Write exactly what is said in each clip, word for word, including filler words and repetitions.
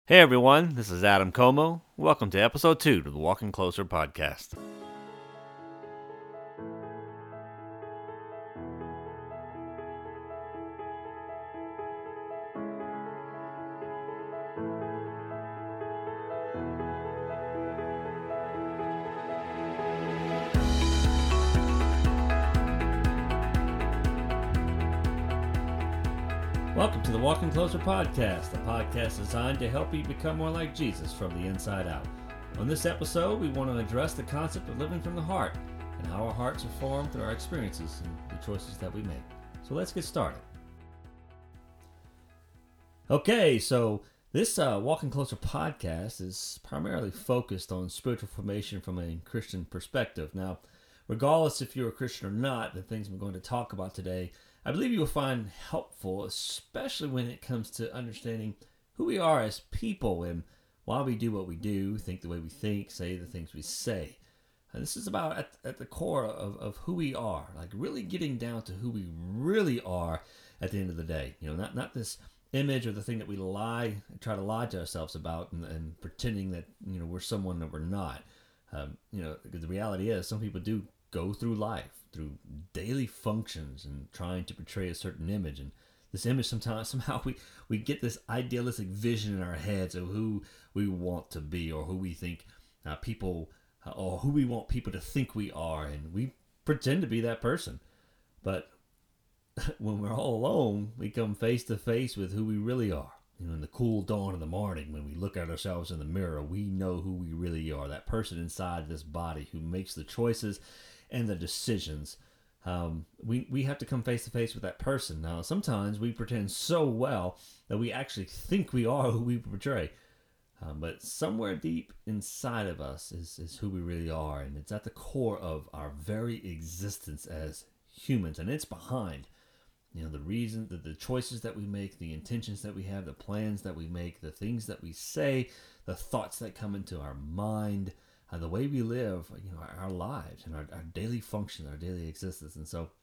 Hey everyone, this is Adam Como. Welcome to episode two of the Walking Closer podcast. Welcome to the Walking Closer podcast, a podcast designed to help you become more like Jesus from the inside out. On this episode, we want to address the concept of living from the heart and how our hearts are formed through our experiences and the choices that we make. So let's get started. Okay, so this uh, Walking Closer podcast is primarily focused on spiritual formation from a Christian perspective. Now, regardless if you're a Christian or not, the things we're going to talk about today I believe you will find helpful, especially when it comes to understanding who we are as people and why we do what we do, think the way we think, say the things we say. And this is about at, at the core of, of who we are, like really getting down to who we really are at the end of the day. You know, not, not this image or the thing that we lie, try to lie to ourselves about and, and pretending that, you know, we're someone that we're not. Um, you know, because the reality is some people do go through life, through daily functions and trying to portray a certain image. And this image sometimes, somehow we, we get this idealistic vision in our heads of who we want to be or who we think uh, people, uh, or who we want people to think we are. And we pretend to be that person. But when we're all alone, we come face to face with who we really are. You know, in the cool dawn of the morning, when we look at ourselves in the mirror, we know who we really are. That person inside this body who makes the choices and the decisions. Um, we, we have to come face to face with that person. Now, sometimes we pretend so well that we actually think we are who we portray. Um, but somewhere deep inside of us is, is who we really are. And it's at the core of our very existence as humans. And it's behind, you know, the reason, the, the choices that we make, the intentions that we have, the plans that we make, the things that we say, the thoughts that come into our mind, Uh, the way we live, you know, our, our lives and our, our daily function, our daily existence. And so,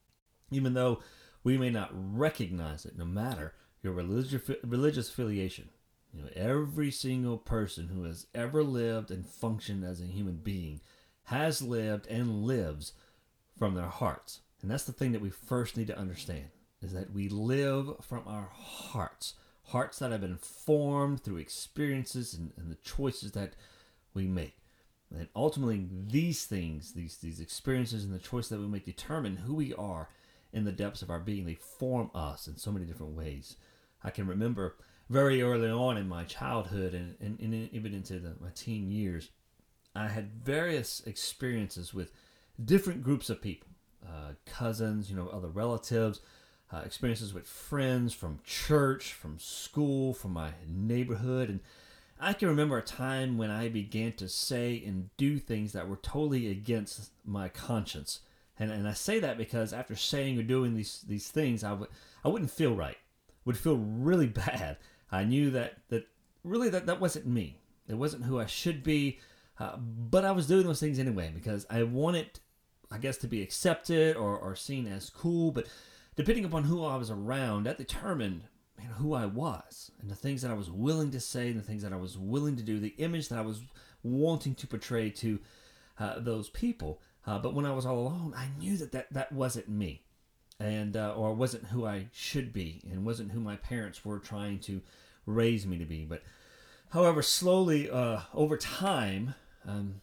even though we may not recognize it, no matter your religious religious affiliation, you know, every single person who has ever lived and functioned as a human being has lived and lives from their hearts. And that's the thing that we first need to understand, is that we live from our hearts, hearts that have been formed through experiences and, and the choices that we make. And ultimately, these things, these these experiences and the choice that we make determine who we are in the depths of our being. They form us in so many different ways. I can remember very early on in my childhood and, and, and even into the, my teen years, I had various experiences with different groups of people, uh, cousins, you know, other relatives, uh, experiences with friends from church, from school, from my neighborhood, and I can remember a time when I began to say and do things that were totally against my conscience. And and I say that because after saying or doing these these things, I would I wouldn't feel right. Would feel really bad. I knew that that really that, that wasn't me. It wasn't who I should be. Uh, but I was doing those things anyway because I wanted, I guess, to be accepted or, or seen as cool. But depending upon who I was around, that determined you know, who I was and the things that I was willing to say and the things that I was willing to do, the image that I was wanting to portray to uh, those people. Uh, but when I was all alone, I knew that that, that wasn't me and uh, or wasn't who I should be and wasn't who my parents were trying to raise me to be. But however, slowly uh, over time, um,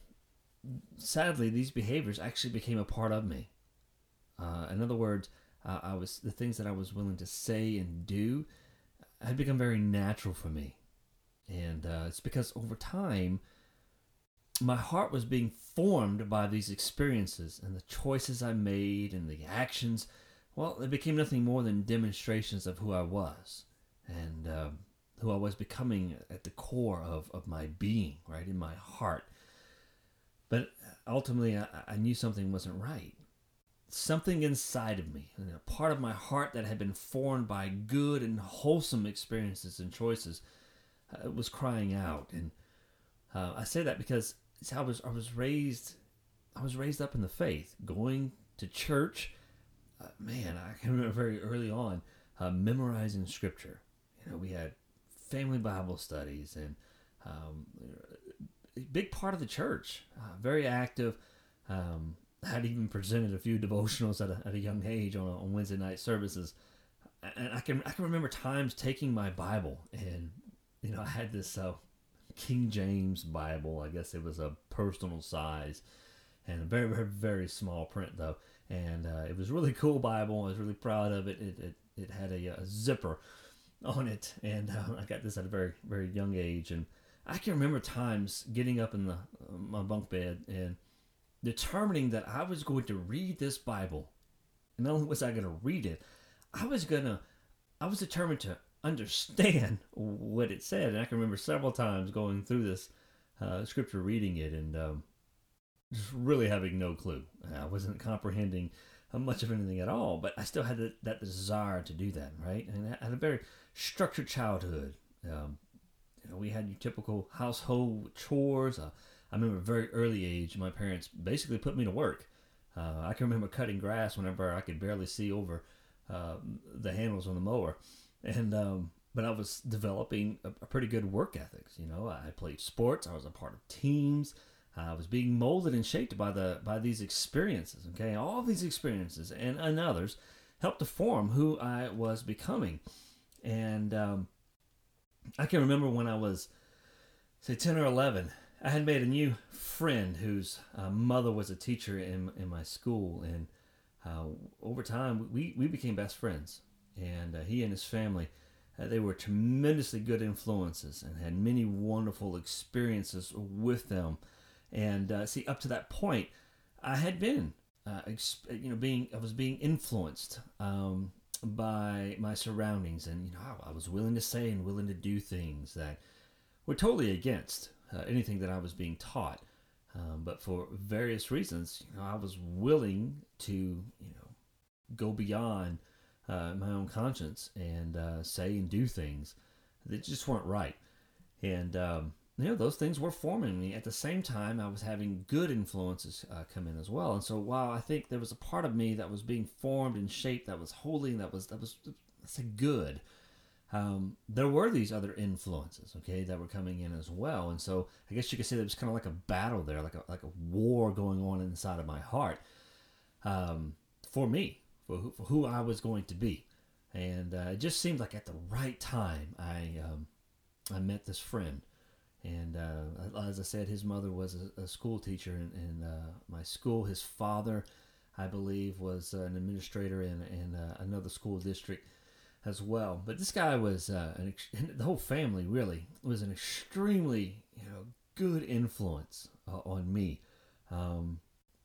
sadly, these behaviors actually became a part of me. Uh, in other words, uh, I was the things that I was willing to say and do had become very natural for me. And uh, it's because over time, my heart was being formed by these experiences and the choices I made and the actions. Well, it became nothing more than demonstrations of who I was and uh, who I was becoming at the core of, of my being, right, in my heart. But ultimately, I, I knew something wasn't right. Something inside of me, a part of my heart that had been formed by good and wholesome experiences and choices, uh, was crying out. And uh, I say that because it's how I was I was raised. I was raised up in the faith, going to church. Uh, man, I can remember very early on uh, memorizing scripture. You know, we had family Bible studies, and um, a big part of the church. Uh, very active. Um, I'd even presented a few devotionals at a, at a young age on, on Wednesday night services. And I can I can remember times taking my Bible, and you know I had this uh, King James Bible. I guess it was a personal size, and a very very very small print though. And uh, it was a really cool Bible. I was really proud of it. It it, it had a, a zipper on it, and uh, I got this at a very very young age. And I can remember times getting up in the uh, my bunk bed and determining that I was going to read this Bible. And not only was I going to read it, I was gonna, I was determined to understand what it said, and I can remember several times going through this uh, scripture, reading it, and um, just really having no clue. I wasn't comprehending much of anything at all, but I still had that, that desire to do that, right? And I had a very structured childhood. Um, you know, we had your typical household chores. Uh, I remember at a very early age, my parents basically put me to work. Uh, I can remember cutting grass whenever I could barely see over Uh, the handles on the mower, and um, but I was developing a, a pretty good work ethics. You know, I played sports. I was a part of teams. I was being molded and shaped by the by these experiences. Okay, all these experiences and, and others helped to form who I was becoming. And um, I can remember when I was, say, ten or eleven. I had made a new friend whose uh, mother was a teacher in in my school, and Uh, over time, we, we became best friends, and uh, he and his family, uh, they were tremendously good influences and had many wonderful experiences with them. And uh, see, up to that point, I had been, uh, exp- you know, being I was being influenced um, by my surroundings, and you know, I, I was willing to say and willing to do things that were totally against uh, anything that I was being taught. Um, but for various reasons, you know, I was willing to, you know, go beyond uh, my own conscience and uh, say and do things that just weren't right. And, um, you know, those things were forming me. At the same time, I was having good influences uh, come in as well. And so while I think there was a part of me that was being formed and shaped that was holy, that was, that was, let's say, good, Um, there were these other influences, okay, that were coming in as well. And so I guess you could say there was kind of like a battle there, like a, like a war going on inside of my heart um, for me, for who, for who I was going to be. And uh, it just seemed like at the right time I um, I met this friend. And uh, as I said, his mother was a, a school teacher in, in uh, my school. His father, I believe, was an administrator in, in uh, another school district as well. But this guy was, uh, an ex- the whole family really was an extremely, you know, good influence uh, on me. Um,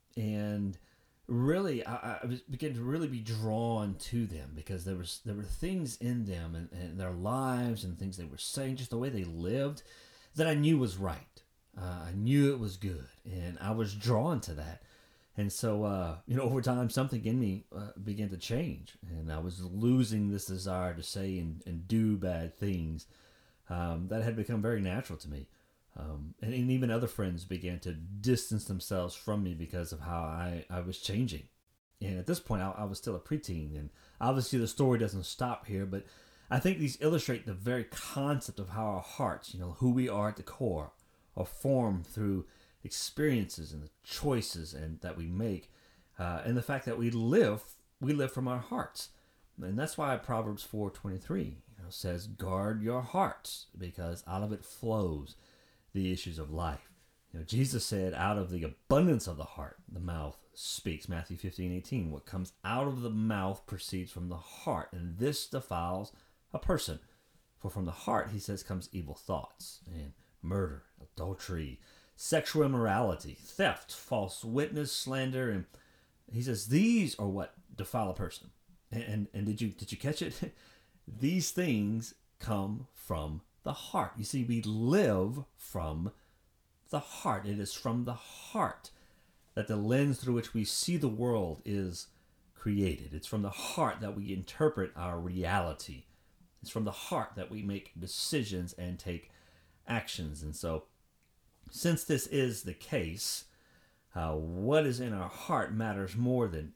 and really, I, I was began to really be drawn to them because there was there were things in them and, and their lives and things they were saying, just the way they lived, that I knew was right. Uh, I knew it was good, and I was drawn to that. And so, uh, you know, over time, something in me uh, began to change, and I was losing this desire to say and, and do bad things um, that had become very natural to me. Um, and, and even other friends began to distance themselves from me because of how I, I was changing. And at this point, I, I was still a preteen, and obviously the story doesn't stop here, but I think these illustrate the very concept of how our hearts, you know, who we are at the core, are formed through experiences and the choices and that we make, uh, and the fact that we live we live from our hearts. And that's why Proverbs four twenty-three, you know, says, guard your hearts, because out of it flows the issues of life. You know, Jesus said, out of the abundance of the heart the mouth speaks. Matthew fifteen eighteen, what comes out of the mouth proceeds from the heart, and this defiles a person. For from the heart, he says, comes evil thoughts and murder, adultery, sexual immorality, theft, false witness, slander, and he says these are what defile a person. And and, and did you did you catch it? These things come from the heart. You see, we live from the heart. It is from the heart that the lens through which we see the world is created. It's from the heart that we interpret our reality. It's from the heart that we make decisions and take actions. And so, since this is the case, uh, what is in our heart matters more than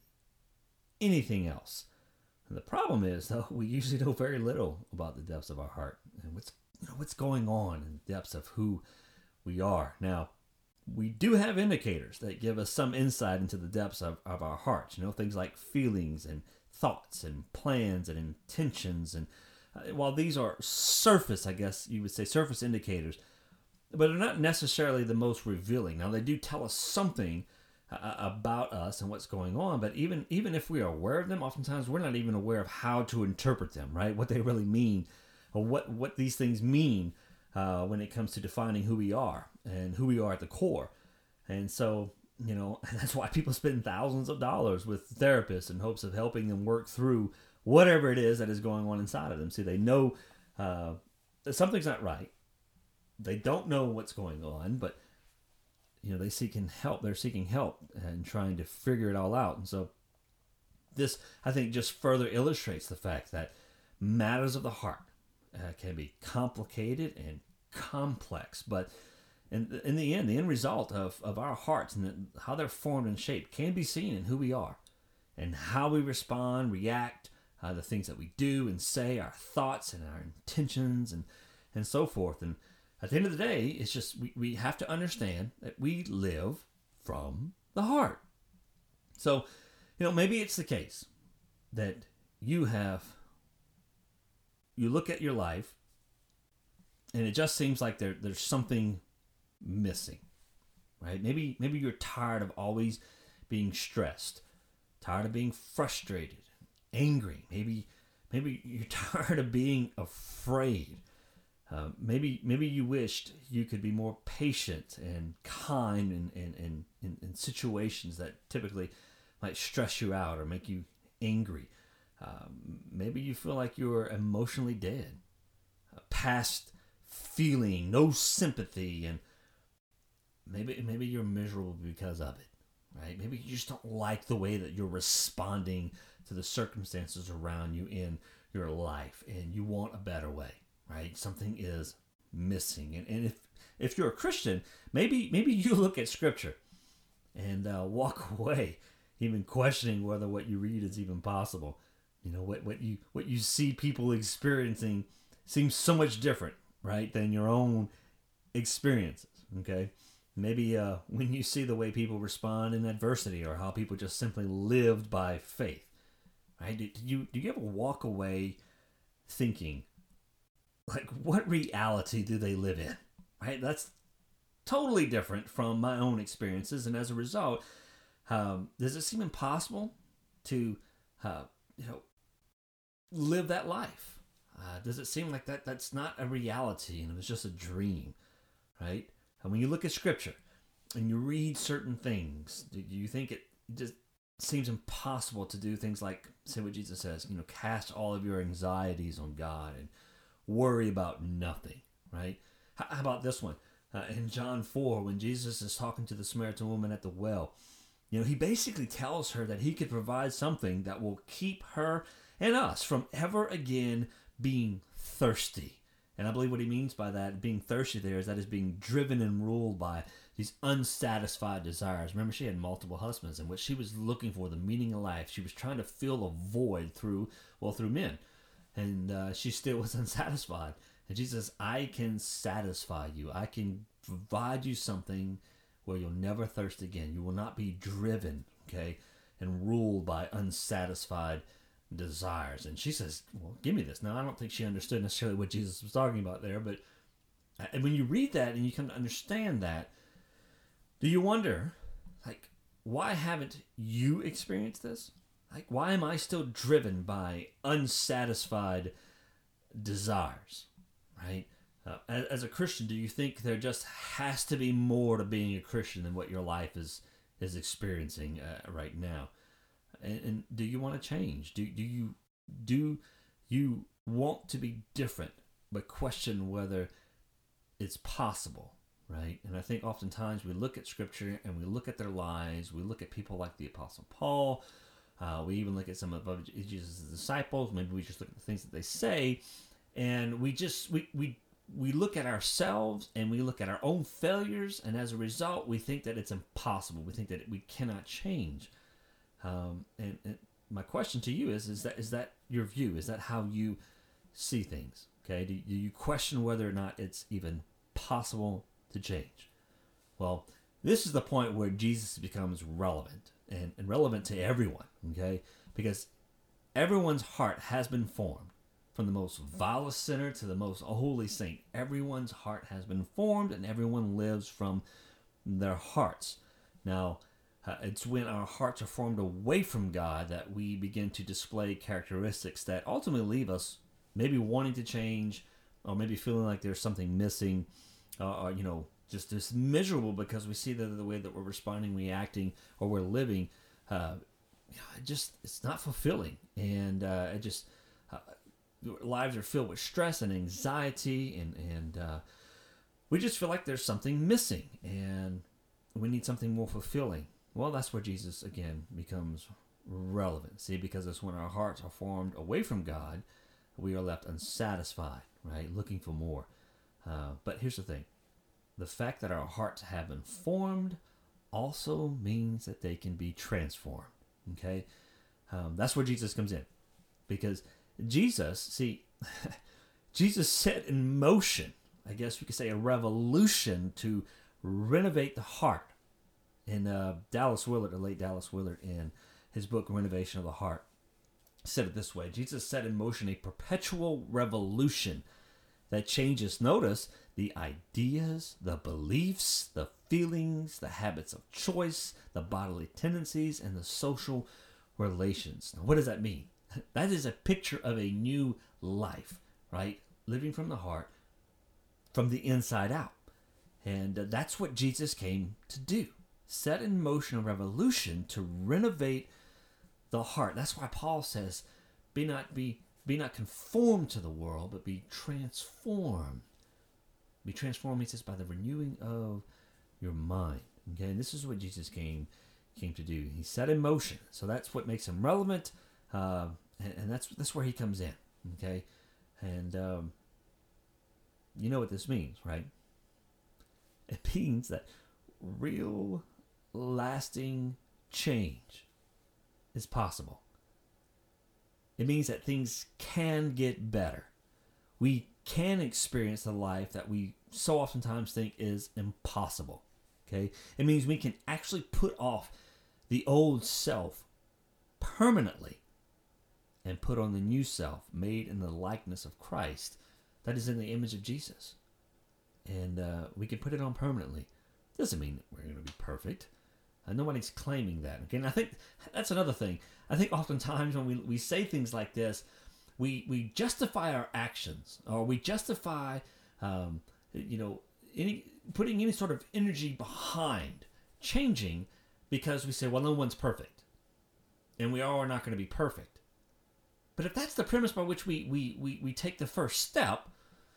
anything else. And the problem is, though, we usually know very little about the depths of our heart. And what's you know, what's going on in the depths of who we are. Now, we do have indicators that give us some insight into the depths of, of our hearts. You know, things like feelings and thoughts and plans and intentions. And uh, while these are surface, I guess you would say surface indicators, but they're not necessarily the most revealing. Now, they do tell us something uh, about us and what's going on, but even even if we are aware of them, oftentimes we're not even aware of how to interpret them, right? What they really mean, or what, what these things mean uh, when it comes to defining who we are and who we are at the core. And so, you know, that's why people spend thousands of dollars with therapists in hopes of helping them work through whatever it is that is going on inside of them. See, they know uh, that something's not right. They don't know what's going on, but, you know, they seeking help. They're seeking help and trying to figure it all out. And so this, I think, just further illustrates the fact that matters of the heart uh, can be complicated and complex, but in, in the end, the end result of, of our hearts and the, how they're formed and shaped can be seen in who we are and how we respond, react, uh, the things that we do and say, our thoughts and our intentions and, and so forth. And at the end of the day, it's just we, we have to understand that we live from the heart. So, you know, maybe it's the case that you have, you look at your life and it just seems like there there's something missing, right? Maybe maybe you're tired of always being stressed, tired of being frustrated, angry. Maybe maybe you're tired of being afraid. Uh, maybe maybe you wished you could be more patient and kind in, in, in, in, in situations that typically might stress you out or make you angry. Um, maybe you feel like you're emotionally dead, uh, past feeling, no sympathy, and maybe maybe you're miserable because of it, right? Maybe you just don't like the way that you're responding to the circumstances around you in your life, and you want a better way, right? Something is missing, and, and if if you're a Christian, maybe maybe you look at Scripture and uh, walk away, even questioning whether what you read is even possible. You know, what what you what you see people experiencing seems so much different, right, than your own experiences. Okay. Maybe uh, when you see the way people respond in adversity or how people just simply lived by faith, right? Do you do you ever walk away thinking, like, what reality do they live in, right? That's totally different from my own experiences, and as a result, um, does it seem impossible to, uh, you know, live that life? Uh, does it seem like that that's not a reality and it was just a dream, right? And when you look at Scripture and you read certain things, do you think it just seems impossible to do things like, say what Jesus says, you know, cast all of your anxieties on God and worry about nothing, right? How about this one? Uh, in John four, when Jesus is talking to the Samaritan woman at the well, you know, he basically tells her that he could provide something that will keep her and us from ever again being thirsty. And I believe what he means by that, being thirsty there, is that is being driven and ruled by these unsatisfied desires. Remember, she had multiple husbands, and what she was looking for, the meaning of life, she was trying to fill a void through, well, through men. And uh, she still was unsatisfied. And Jesus says, I can satisfy you. I can provide you something where you'll never thirst again. You will not be driven, okay, and ruled by unsatisfied desires. And she says, well, give me this. Now, I don't think she understood necessarily what Jesus was talking about there, but and when you read that and you come to understand that, do you wonder, like, why haven't you experienced this? Like, why am I still driven by unsatisfied desires, right? Uh, as, as a Christian, do you think there just has to be more to being a Christian than what your life is is experiencing uh, right now? And, and do you want to change? Do do you do you want to be different, but question whether it's possible, right? And I think oftentimes we look at Scripture and we look at their lives. We look at people like the Apostle Paul. Uh, we even look at some of Jesus' disciples. Maybe we just look at the things that they say, and we just we we we look at ourselves and we look at our own failures, and as a result, we think that it's impossible. We think that we cannot change. Um, and, and my question to you is: Is that is that your view? Is that how you see things? Okay, do, do you question whether or not it's even possible to change? Well, this is the point where Jesus becomes relevant and, and relevant to everyone, okay? Because everyone's heart has been formed. From the most vilest sinner to the most holy saint, everyone's heart has been formed and everyone lives from their hearts. Now, uh, it's when our hearts are formed away from God that we begin to display characteristics that ultimately leave us maybe wanting to change, or maybe feeling like there's something missing, uh, or, you know, just just miserable because we see that the way that we're responding, reacting, or we're living, uh, you know, it just it's not fulfilling, and uh, it just uh, lives are filled with stress and anxiety, and and uh, we just feel like there's something missing, and we need something more fulfilling. Well, that's where Jesus again becomes relevant. See, because it's when our hearts are formed away from God, we are left unsatisfied, right? Looking for more. Uh, but here's the thing. The fact that our hearts have been formed also means that they can be transformed, okay? Um, that's where Jesus comes in. Because Jesus, see, Jesus set in motion, I guess you could say, a revolution to renovate the heart. And uh, Dallas Willard, the late Dallas Willard, in his book, Renovation of the Heart, said it this way. Jesus set in motion a perpetual revolution that changes, notice, the ideas, the beliefs, the feelings, the habits of choice, the bodily tendencies, and the social relations. Now, what does that mean? That is a picture of a new life, right? Living from the heart, from the inside out. And uh, that's what Jesus came to do. Set in motion a revolution to renovate the heart. That's why Paul says, be not be be not conformed to the world, but be transformed. Be transformed, he says, by the renewing of your mind. Okay, and this is what Jesus came came to do. He set in motion. So that's what makes him relevant, uh, and, and that's that's where he comes in. Okay, and um, you know what this means, right? It means that real, lasting change is possible. It means that things can get better. We can experience a life that we so oftentimes think is impossible. Okay? It means we can actually put off the old self permanently and put on the new self made in the likeness of Christ that is in the image of Jesus. And uh, we can put it on permanently. Doesn't mean that we're going to be perfect. Uh, nobody's claiming that. Okay, and I think that's another thing. I think oftentimes when we, we say things like this, we we justify our actions, or we justify, um, you know, any putting any sort of energy behind changing, because we say, well, no one's perfect, and we are not going to be perfect. But if that's the premise by which we we we, we take the first step,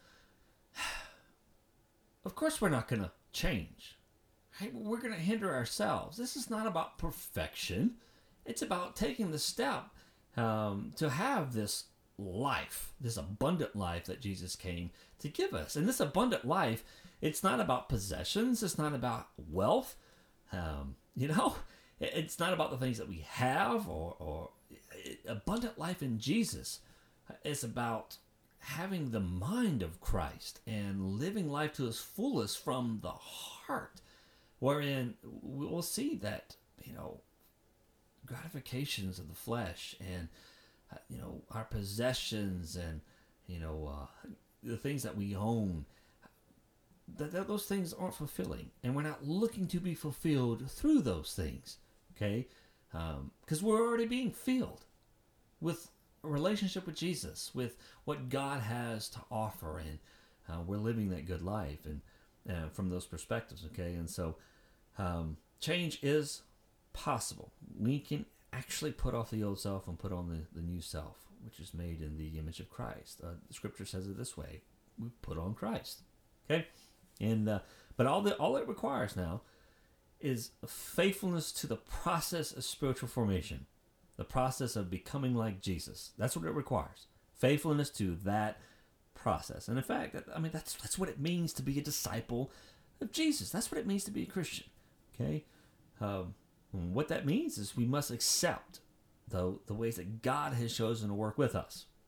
of course we're not going to change. Right? We're going to hinder ourselves. This is not about perfection. It's about taking the step um, to have this life, this abundant life that Jesus came to give us. And this abundant life, it's not about possessions. It's not about wealth. Um, you know, it's not about the things that we have, or, or it, abundant life in Jesus is about having the mind of Christ and living life to its fullest from the heart, wherein we'll see that, you know, gratifications of the flesh and, uh, you know, our possessions and, you know, uh, the things that we own, that, that those things aren't fulfilling. And we're not looking to be fulfilled through those things, okay? Because um, we're already being filled with a relationship with Jesus, with what God has to offer, and uh, we're living that good life, and uh, from those perspectives, okay? And so um, change is possible. We can actually put off the old self and put on the, the new self, which is made in the image of Christ. Uh, the scripture says it this way: we put on Christ, okay? And uh, but all the all it requires now is faithfulness to the process of spiritual formation. The process of becoming like Jesus. That's what it requires. Faithfulness to that process. And in fact, I mean, that's that's what it means to be a disciple of Jesus. That's what it means to be a Christian. Okay? Um, what that means is we must accept the, the ways that God has chosen to work with us.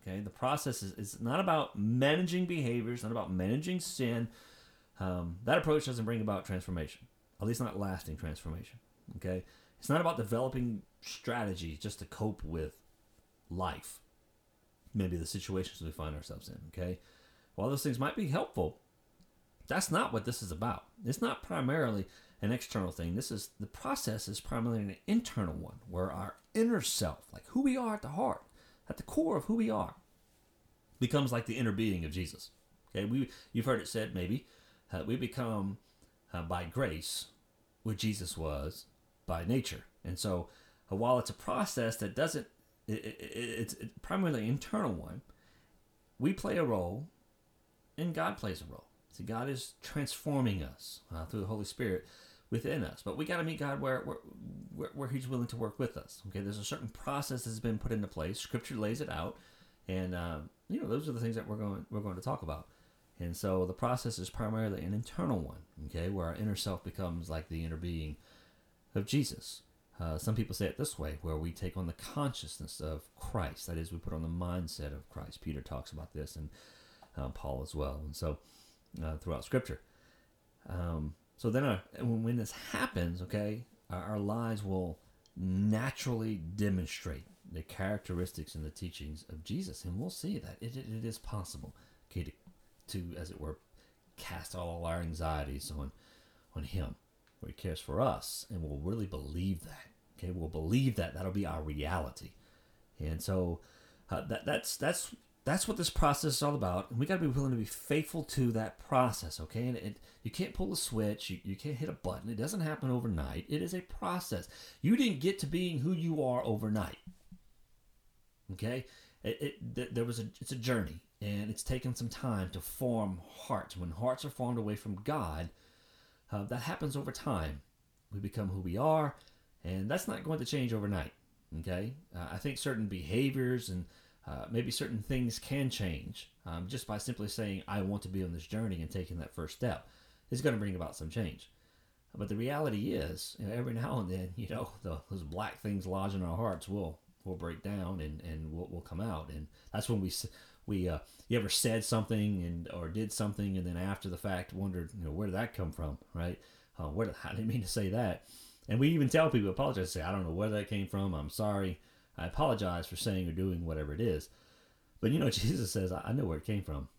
Okay, the process is it's not about managing behaviors, not about managing sin. Um, that approach doesn't bring about transformation, at least not lasting transformation. Okay, it's not about developing strategies just to cope with life, maybe the situations we find ourselves in. Okay, while those things might be helpful, that's not what this is about. It's not primarily an external thing. This is the process is primarily an internal one, where our inner self, like who we are at the heart, at the core of who we are, becomes like the inner being of Jesus. Okay, we you've heard it said maybe uh, we become uh, by grace what Jesus was by nature, and so uh, while it's a process that doesn't, it, it, it's it's primarily an internal one. We play a role, and God plays a role. See, God is transforming us uh, through the Holy Spirit within us, but we got to meet God where, where where He's willing to work with us. Okay, there's a certain process that's been put into place. Scripture lays it out, and uh, you know those are the things that we're going we're going to talk about. And so the process is primarily an internal one. Okay, where our inner self becomes like the inner being of Jesus. Uh, some people say it this way, where we take on the consciousness of Christ. That is, we put on the mindset of Christ. Peter talks about this, and uh, Paul as well. And so uh, throughout Scripture. Um, So then our, when this happens, okay, our, our lives will naturally demonstrate the characteristics and the teachings of Jesus. And we'll see that it, it, it is possible, okay, to, to, as it were, cast all our anxieties on, on Him, where He cares for us. And we'll really believe that, okay? We'll believe that. That'll be our reality. And so uh, that that's that's... That's what this process is all about, and we got to be willing to be faithful to that process, okay? And it, you can't pull a switch, you, you can't hit a button. It doesn't happen overnight. It is a process. You didn't get to being who you are overnight, okay? It, it there was a it's a journey, and it's taken some time to form hearts. When hearts are formed away from God, uh, that happens over time. We become who we are, and that's not going to change overnight, okay? Uh, I think certain behaviors and Uh, maybe certain things can change um, just by simply saying, I want to be on this journey and taking that first step. It's going to bring about some change. But the reality is, you know, every now and then, you know, the, those black things lodged in our hearts will will break down and, and will, will come out. And that's when we, we uh, you ever said something and or did something and then after the fact wondered, you know, where did that come from, right? Uh, where did, I didn't mean to say that. And we even tell people, apologize, say, I don't know where that came from. I'm sorry. I apologize for saying or doing whatever it is. But you know, Jesus says, I know where it came from.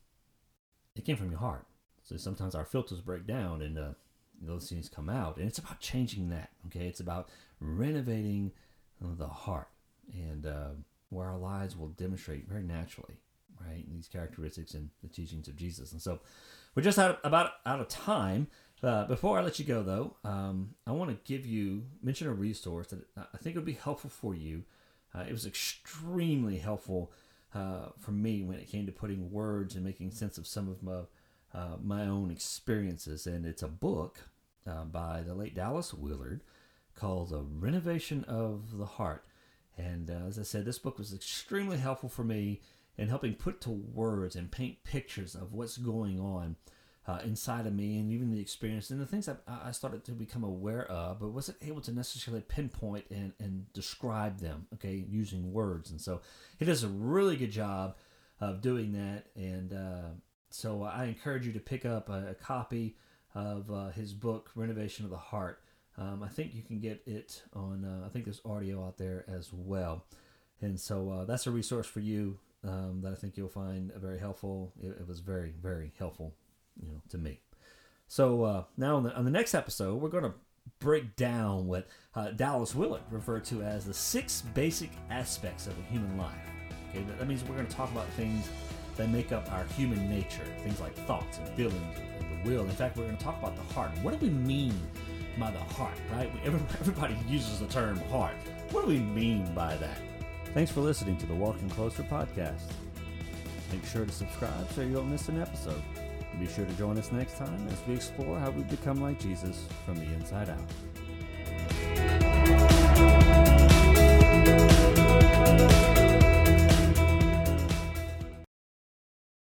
It came from your heart. So sometimes our filters break down and uh, those things come out. And it's about changing that, okay? It's about renovating the heart and uh, where our lives will demonstrate very naturally, right? These characteristics and the teachings of Jesus. And so we're just out, about out of time. Uh, before I let you go, though, um, I want to give you, mention a resource that I think would be helpful for you. Uh, it was extremely helpful uh, for me when it came to putting words and making sense of some of my uh, my own experiences. And it's a book uh, by the late Dallas Willard called The Renovation of the Heart. And uh, as I said, this book was extremely helpful for me in helping put to words and paint pictures of what's going on Uh, inside of me and even the experience and the things that I started to become aware of, but wasn't able to necessarily pinpoint and, and describe them, okay, using words. And so he does a really good job of doing that. And uh, so I encourage you to pick up a, a copy of uh, his book, Renovation of the Heart. Um, I think you can get it on, uh, I think there's audio out there as well. And so uh, that's a resource for you um, that I think you'll find very helpful. It, it was very, very helpful, you know, to me. So uh, now on the, on the next episode, we're going to break down what uh, Dallas Willard referred to as the six basic aspects of a human life. Okay, that means we're going to talk about things that make up our human nature, things like thoughts and feelings and the will. In fact, we're going to talk about the heart. What do we mean by the heart, right? Everybody uses the term heart. What do we mean by that? Thanks for listening to the Walking Closer podcast. Make sure to subscribe so you don't miss an episode. Be sure to join us next time as we explore how we become like Jesus from the inside out.